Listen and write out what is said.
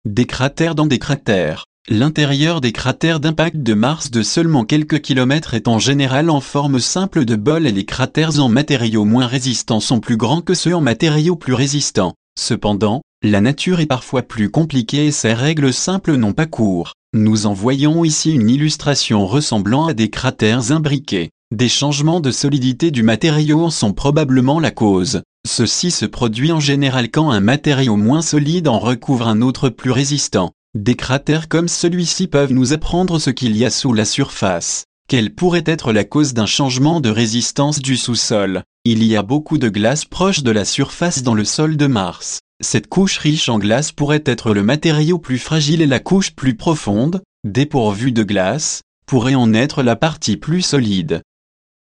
Des cratères dans des cratères. L'intérieur des cratères d'impact de Mars de seulement quelques kilomètres est en général en forme simple de bol et les cratères en matériaux moins résistants sont plus grands que ceux en matériaux plus résistants. Cependant, la nature est parfois plus compliquée et ces règles simples n'ont pas cours. Nous en voyons ici une illustration ressemblant à des cratères imbriqués. Des changements de solidité du matériau en sont probablement la cause. Ceci se produit en général quand un matériau moins solide en recouvre un autre plus résistant. Des cratères comme celui-ci peuvent nous apprendre ce qu'il y a sous la surface. Quelle pourrait être la cause d'un changement de résistance du sous-sol? Il y a beaucoup de glace proche de la surface dans le sol de Mars. Cette couche riche en glace pourrait être le matériau plus fragile et la couche plus profonde, dépourvue de glace, pourrait en être la partie plus solide.